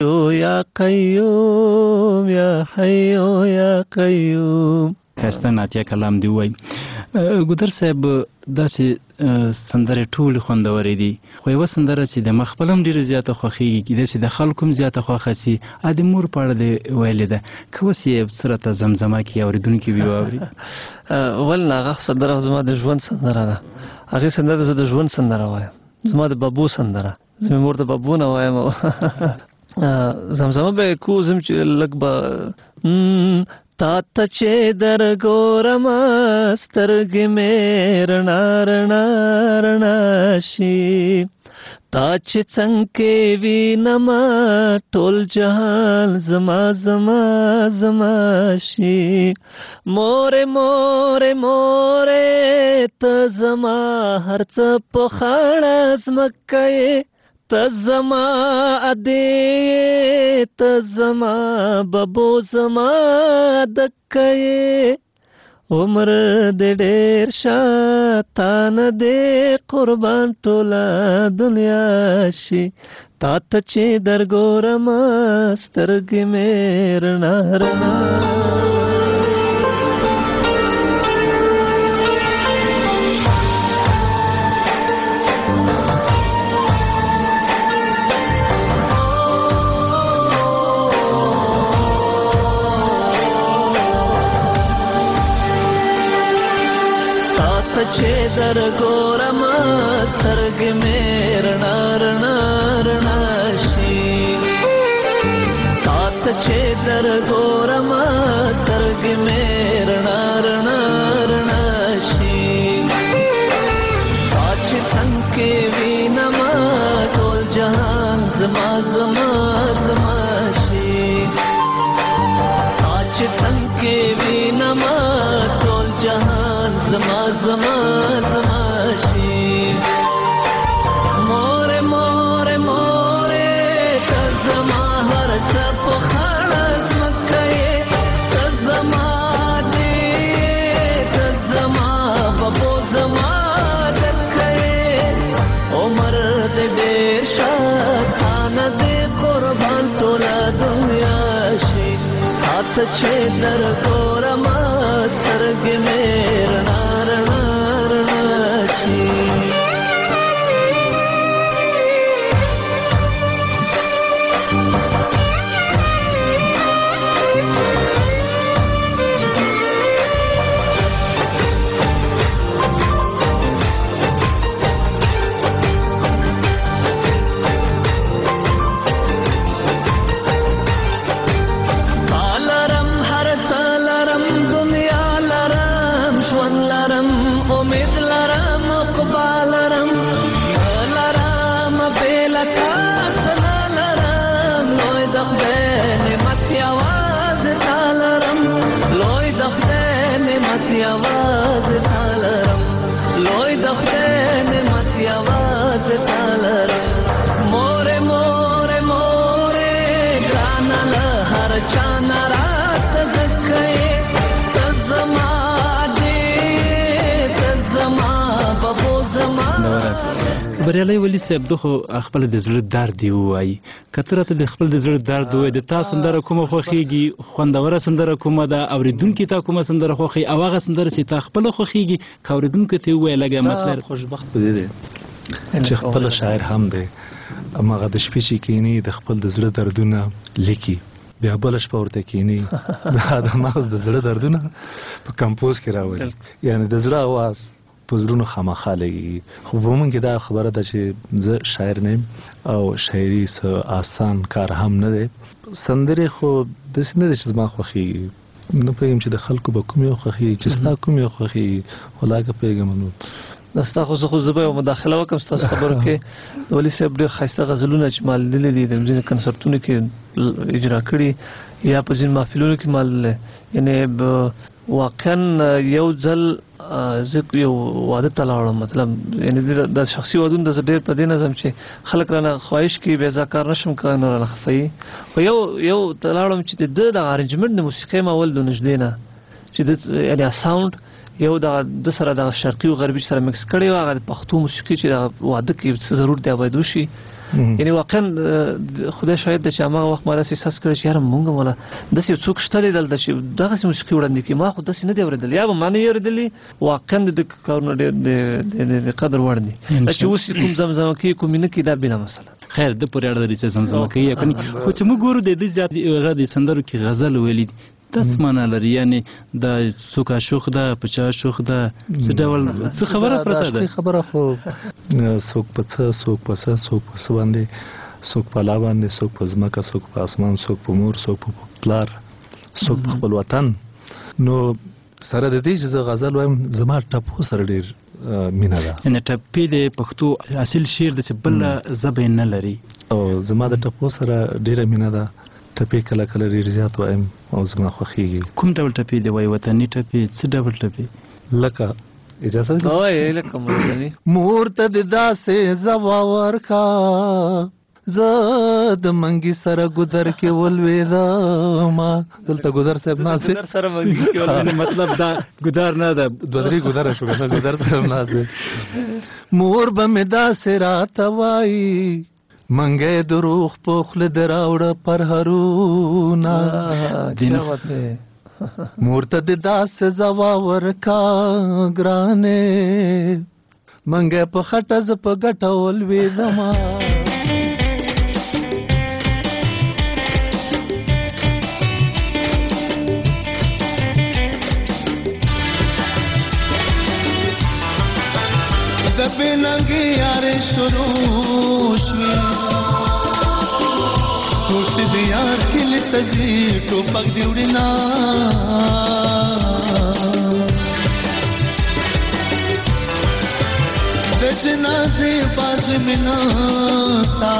یا قیوم یا حی یا قیوم. خسته ناتیه کلام دی وای. ګودر صاحب داسې سندرې ټولې خوندورې دي، خو یوه سندره چې د مخ پلم ډېره زیاته خوښېږي، داسې د خلکو هم زیاته خوښه سي، د مور په اړه دې ویلې ده، که اوس یې سرته زمزمه کړي اورېدونکي وي واوري. ول نه هغه سندره زما د ژوند سندره ده، هغې سندره زه د ژوند سندره وایم، زما د بابو سندره، زه مې مور د بابو نه وایم. زمزمه به یې کو زم چې لږ به تا ته چې در ګورم سترګې مې رڼا رڼا رڼا شي، تا چې څنګه وینم ټول جهان زما زما زما شي. مورې مورې مورې ته زما هر څه په خاړه ځمکه یې، ته زما ادې ته زما ببو زما دکه یې، عمر دې ډېر شاتان دې قربان ټوله دنیا شي، تا ته چې در ګورم سترګې مې رڼا رڼا. چې در ګورم سترګې مې رڼا رڼا رڼا شي، تا ته چې در ګورم سترګې مې رڼا رڼا رڼا شي، تا چې څنګه وینم ټول جهان زما زما زما شي، تا چې څنګه وینم ټول جهان زما زما زما شي. مورې مورې مورې ته زما هر څه په خاړه ځمکه یې، ته زما دې ته زما ببو زما دکه یې، عمر دې ډېر شاتانه دې قربان ټوله دنیا شي، تا ته چې در ګورم سترګې مې رڼا رڼا رڼا شي. بریالی ولی صاحب دغه خپل د زړه درد دی وایي، که ته راته د خپل د زړه درد وایي، د تا سندره کومه خوښېږي، خوندوره سندره کومه ده، اورېدونکي تا کومه سندره خوښوي، او هغه سندره چې تا خپله خوښېږي که اورېدونکي ته یې ووایه لږه مطلب. خوشبخت په دې دی چې خپله شاعر هم دی، هماغه د شپې چې کښېني د خپل د زړه دردونه لیکي، بیا بله شپه ورته کښېني د مغز د زړه دردونه په کمپوز کې راولي، یعنې د زړه اواز په زړونو خامخا لګېږي. خو په موږ کې دا خبره ده چې زه شاعر نه یم او شاعري څه آسان کار هم نه دی. سندرې خو داسې نه دی چې زما خوښېږي، نه پوهېږم چې د خلکو به کوم یو خوښېږي، چې ستا کوم یو خوښېږي، خو لا که پوهېږم نو ستا خو زه به یو مداخله وکړم ستاسو خبرو کې. د ولي صاحب ډېر ښایسته غزلونه چې ما لیدلي دي، د ځینې کنسرتونو کې اجرا کړي یا په ځینې محفلونو کې ما لیدلی، یعنې واقعا یو ځل زه یو واده ته لاړم، مطلب یعنې د شخصي ودونو ته زه ډېر په دې نظم چې خلک رانه خواهش کوي بیا زه کار نشم کولی نو رانه خفوي، خو یو ته لاړم چې د ده دغه ارنجمنټ د موسیقۍ مول د نږدې نه چې د یعنې ساوند یو د سره د شرقي او غربي سره مکس کړی و، هغه د پښتو موسیقي چې د واده کې څه ضرورت دی باید وشي یعنی واقعا خدای شاید چې هغه وخت ما داسې احساس کړی چې یاره مونږ ولا داسې څوک شته دلته چې دغه موسیقي وړاندې کوي ما خو داسې نه دی اورېدلی یا به ما نه یې اورېدلی واقعا د کارونه ډېر د قدر وړ دي چې اوس کوم زمزمه کوي کوم نه کوي دا بله مسله خیر د پورې اړه لري چې زمزمه کوي یا کني خو چې موږ ګورو د دې زیات هغه د سندرو کې غزل ویلي دي تاسو معنا لري یعنی دا څوک عاشق ده پچا عاشق ده څه ډول څه خبره پرته ده خبره خو څوک په څه څوک په څه څوک په څه باندې څوک په لا باندې څوک په ځمکه څوک په اسمان څوک په مور څوک په پلار څوک په خپل وطن نو سره د دې چې زه غزل وایم زما ټپو سره ډېر مینه ده یعنی ټپې د پښتو اصل شعر د چې بل ژبه نه لري او زما د ټپو سره ډېره مینه ده ټپې کله کله ډېر زیات وایم او زما خوښېږي کوم ډول ټپې دی وایي وطني ټپې څه ډول ټپې لکه اجازه ده وایي لکه مور ته د داسې ځوا ورکا زه د منګي سره ګودر کې ولوېدم دلته ګودر صاحب ناست ګودر سره منګي کې ولوېدم مطلب دا ګودر نه ده دوه درې ګودر شو کنه ګودر صاحب ناست مور به مې داسې راته وایي منګې دروغ په خوله دې راوړه پرهرونه مور ته دې داسې ځوا ورکا ګرانې منګې په خټه زه په ګټه ولوېدم د بنګي یارې شروع شوې سوچ دې یار کله تزي ټوپک دی وړینا د جنازې باز منا تا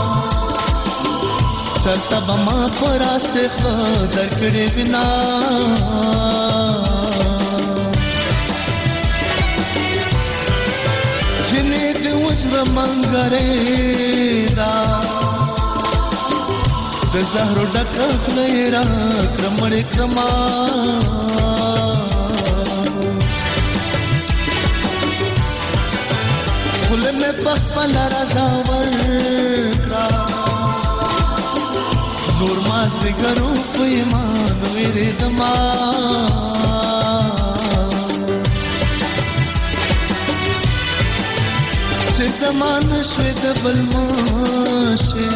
چرته بما پراسته خدر کړي بنا جنې د وجر منګرې دا د زهرو ډک خلې را کرمړې کرما خل مې پخپل رضا ورکړه نور ما زګرو په ایمان ویری دما چې زمان شوي د بلمشه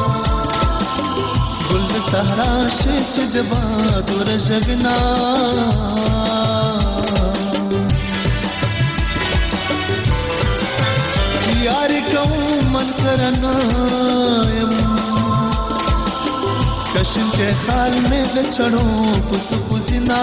ګل د صحرا شي چې د باد ورژغنا یار کوم من کرنا يم کشن کے خال میں د چړو پس پسنا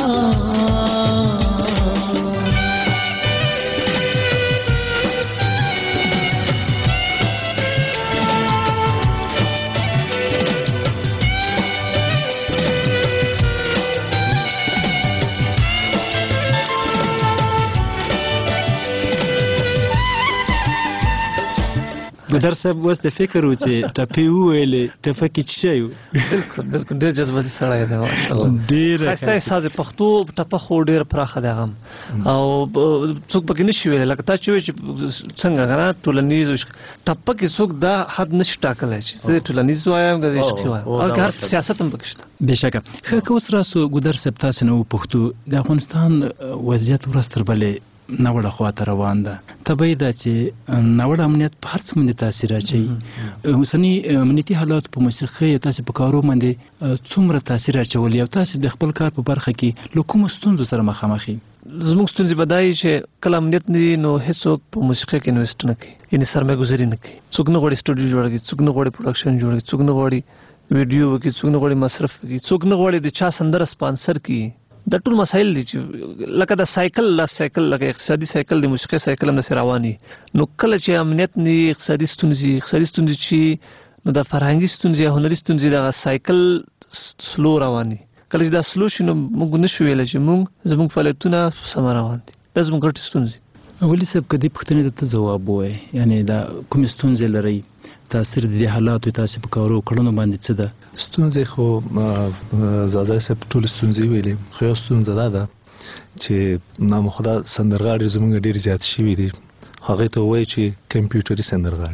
ګودر صاحب اوس د فکر و چې ټپې وویلې ټپه کې څه شی و بالکل ډېر جذباتي سړی دی ماشاءالله ډېر ښایسته احساس پښتو ټپه خو ډېر پراخه دی هغه او څوک پکې نشي ویلی لکه تا چې وایي چې څنګه که نه ټولنیز ټپه کې څوک دا حد نشي ټاکلی چې زه ټولنیز وایم که عشقي وایم او که هر سیاست هم پکې شته بېشکه ښه که اوس راسو ګودر صاحب تاسې نه و پښتو د افغانستان وضعیت ورځ تر بلې ناوړه خواته روان ده طبیعي ده چې ناوړه امنیت په هر څه باندې تاثیر اچوي اوسني امنیتي حالات په موسیقۍ تاسې په کارو باندې څومره تاثیر اچولی او تاسې د خپل کار په برخه کې له کومو ستونزو سره مخامخ یې زموږ ستونزې به دا وي چې کله امنیت نه وي نو هېڅوک په موسیقۍ کې انویسټ نه کوي یعنې سرمایه ګذاري نه کوي څوک نه غواړي سټوډیو جوړ کړي څوک نه غواړي پروډکشن جوړ کړي څوک نه غواړي ویډیو وکړي څوک نه غواړي مصرف وکړي څوک نه غواړي د چا سندره سپانسر کړي دا ټول مسایل دي چې لکه د سایکل لکه اقتصادي سایکل د موسیقي سایکل هم داسې روان وي نو کله چې امنیت نه وي اقتصادي ستونزې چې نو د فرهنګي ستونزې یا هنري ستونزې دغه سایکل سلو روان دي کله چې دا سلو شي نو موږ نشو ویلی چې زموږ فعالیتونه سمه روان دي دا زموږ ګټې ستونزې ولي صاحب که دې پوښتنې ته ته ځواب ووایې یعنې دا کومې ستونزې لرئ تاثیر د دې حالاتو تاسې په کارو کړنو باندې څه ده ستونزې خو زازای صاحب ټولې ستونزې ویلې خو یو ستونزه دا ده چې نامخدا سندرغاړي زموږ ډېر زیات شوي دي هغې ته ووایي چې کمپیوټري سندرغاړي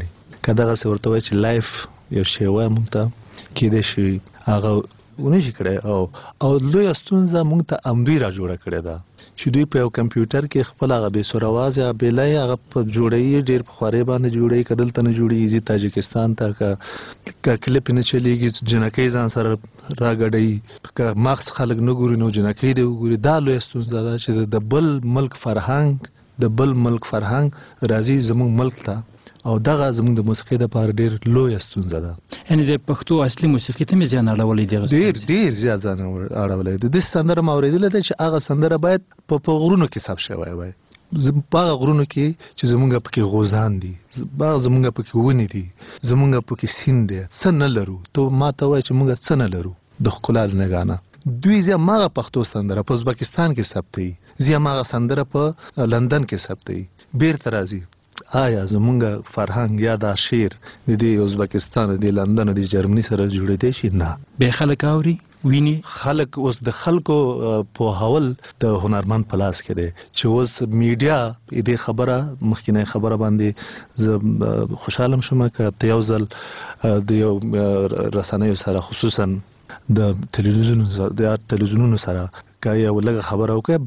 کداغه څه ورته وای چې لایف یو شی وای مونږ ته کېدای شي هغه ونشي کړی او لوی ستونزه مونږ ته امدوی را جوړه کړې ده چې دوی په یو کمپیوټر کې خپل هغه به سورواز یا بلای هغه په جوړي ډیر په خواري باندې جوړي کدل ته نه جوړي زی تاجکستان ته کا کلیپ نه چلیږي جنکې ځان سره راګړی کا ماخ خلک نه ګوري نو جنکې دی وګوري دا لوی ستونزه ده چې د بل ملک فرهنګ راځي زموږ ملک ته او دغه زموږ د موسیقۍ د پاره ډیر لوی ستونزه ده یعنی د پښتو اصلي موسیقي ته مې ځان اړولې دی ډیر زیات ځان اړولې د سندره موریدل ده چې هغه سندره باید په غرونو کې ثبت شوی وای په غرونو کې چې زموږ پکې غوزان دي زموږ پکې ونی دي زموږ پکې سیند دي څه نه لرو ته ما ته وای چې موږ څه نه لرو د خلال نه غانا دوی زموږ پښتو سندره په ازبکستان کې ثبتي زموږ سندره په لندن کې ثبتي بیرته راځي آیا زمونږ فرهنګ یا دا شعر د ازبکستان د لندن د جرمني سره جوړې دي شي نه به خلک اوري ویني خلک اوس د خلکو په حوال د هنرمند پلاس کې دي چې اوس میډیا دې خبره مخکینه خبره باندې زه خوشاله شوم چې یو ځل د یو رسنیو سره خصوصا د تلویزیونونو سره کای یو لږه خبره وکړه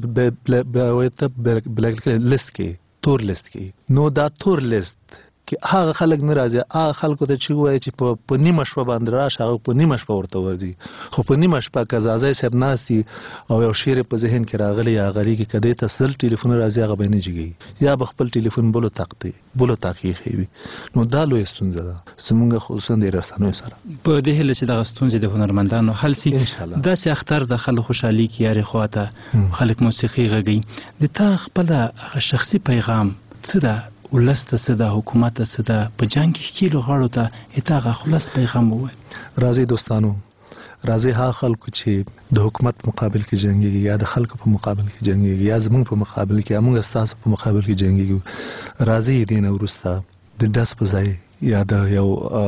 بلیک لیست کې تور لیست کې نو دا تور لیست کې هغه خلک ناراضي هغه خلکو ته چې وایي چې په نیمه شپه باندې راشه هغه په نیمه شپه ورته ورځي خو په نیمه شپه کزازای صاحب ناسي او یو شعر په ذهن کې راغلی یا غری کې کدی ته سل ټلیفون راځي هغه به نه جګي یا بخپل ټلیفون بولو تاقي خوي نو دا لوی ستونزه ده زمونږ خصوصا د رسنیو سره په دې هله چې د ستونزې د هنرمندانو حل سي دا سي اختر د خلکو خوشحالي کې یاري خواته خلک موسیقي غږي د تا خپل شخصي پیغام څه ده ولسته څه ده حکومت څه ده په جنگ کې کیلو غاړو ته اتاغه خلاص پیغام وای راځي دوستانو راځي ها خلکو چې د حکومت مقابل کې جنگي یا د خلکو په مقابل کې جنگي یا زمونږ په مقابل کې موږ استاد په مقابل کې جنگي راځي دین ورسته د داس په ځای یا د یو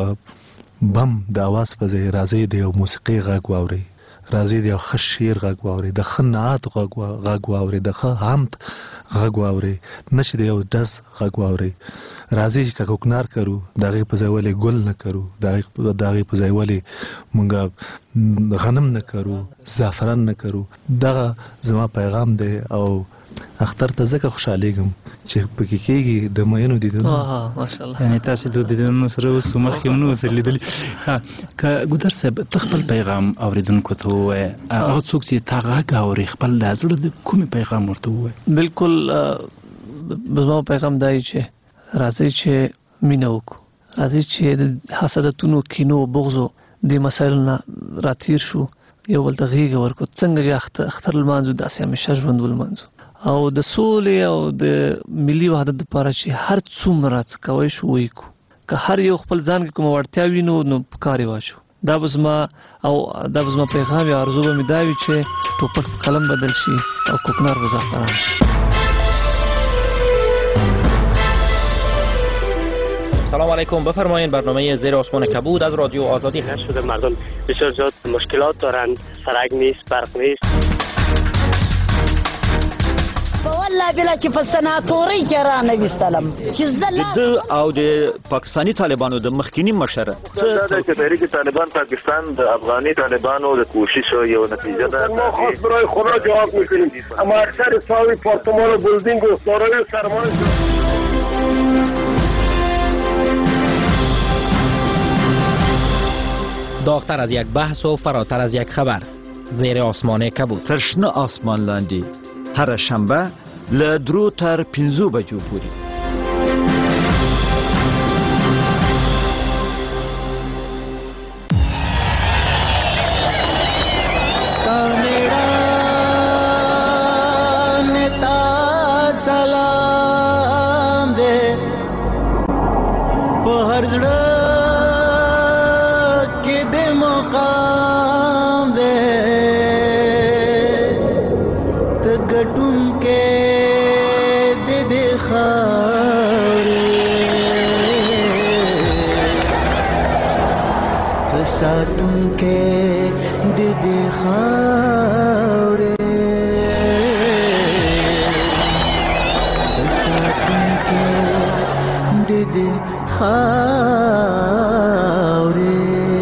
بم د आवाज په ځای راځي د یو موسیقي غږ واوري راځي د یو خشیر غږ واوري د خنات غږ واوري د حمد غږ واوري نشي د یو داس غږ واوري راځي چې کوکنار کرو دغه په ځای ولې ګل نه کرو دغه په ځای ولې مونږ غنم نه کرو زعفران نه کرو دغه زما پیغام دی او اختر ته زکه خوشالېږم چې پکې کېږي د مینو دیدنه ماشاءالله یعنی تاسو د دیدنونو سره اوس مخکېمنو سره لیدلی که ګودر صاحب ته خپل پیغام اوریدونکو ته ووایې هغه څوک چې تا غږ اوري خپل د زړه د کومې پیغام ورته ووایې بالکل زما پیغام دی چې راځي چې مینه وکړو راځي چې د حسادتونو کینو بغضو د مسایلو نه راتیر شو یو بل ته غېږه ورکړو څنګه چې اختر لمانځو داسې همیشه ژوند ولمانځو او د سولې او د ملي وحدت لپاره چې هر څومره څه کوی شو وکړو که هر یو خپل ځان کې کوم وړتیا وینو نو کار یې واچو دا به زما پیغام یا ارزو به مې دا وي چې ټوپک په قلم بدل شي او کوکنار به زعفران. سلام علیکم، بفرمایید. برنامه زیر آسمان کبود از رادیو آزادی هست شده. مردم بسیار زیاد مشکلات دارند، سرک نیست، برق نیست. والله بلا چې په سناتوري کې را نویستلم چې د او د پاکستانی طالبانو د مخکینی مشر دا چې تحریک طالبان پاکستان د افغاني طالبانو د کوشش یو نتیجه ده. ما خاص برای خدا جواب میکنیم، اما اکثر ساوی پارتمان و بلدینگ و دارای سرمایه داغتر از یک بحث و فراتر از یک خبر، زیر آسمان کبود. ترشنه آسمان لاندی هر شنبه له 3 تر 5 بجو پورې. سلام دې په هر ځړه کې دې مقام دې ته ګټون کې دې خاورې ته ساتون کې دې خاورې خاورې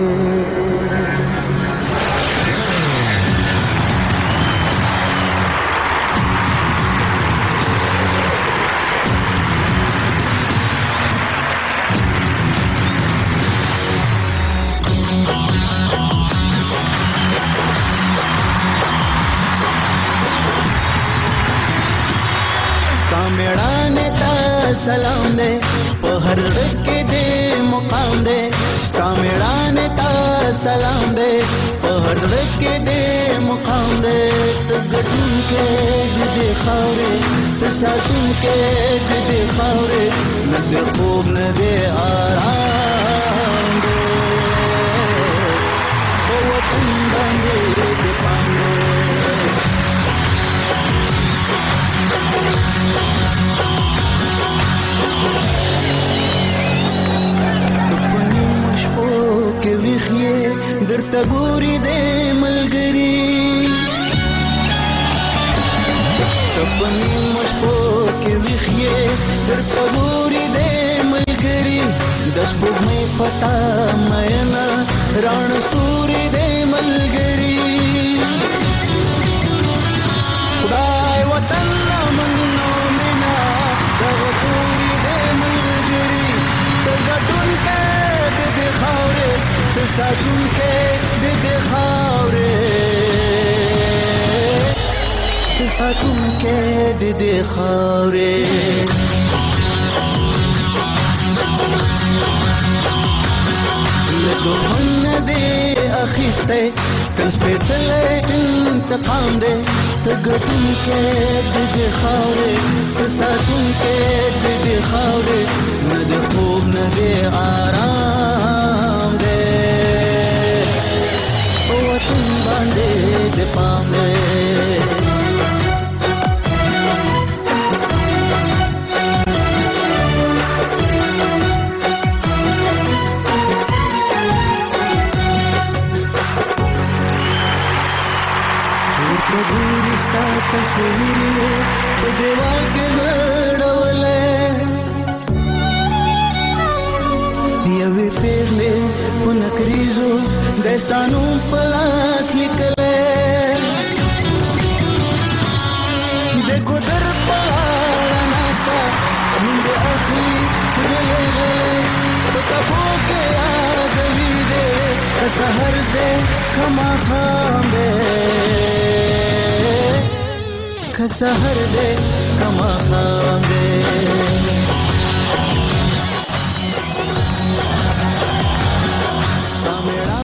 सलाम दे په هر کې دې مقام دے ستا میړانه تا سلام دے په هر کې دې مقام دے ته ګټون کې دې خاورې ته ساتون کې دې خاورې نه دې خوب نه دې آرام دے په وطن باندې دې پام دے درته ګوري دې ملګری تپنی مشپو کې ویخې درته ګوري دې ملګری د سپوږمۍ پتا مېنا رڼ ستوري دې ملګری خدای وطن منو مینا د ګوري دې ملګری ته ګټون کې دې خاورې ته ساتون کې ساتون کې دې خاورې له دومره دې اخیسته تل سپېڅلی انتقام دې ته ګټون کې دې خاورې ته ساتون کې دې خاورې نه دې خوب نه دې آرام دې په وطن باندې دې پام دې دیوال کې لړولې یوې پیغلې په نکریزو داستانو په لاس لیکلې د ګودر په غاړه ناسته نوم د اخلي غلې په کفو کې یادوي دې که سحر دې که ماښام دې که سحر دې که ماښام دې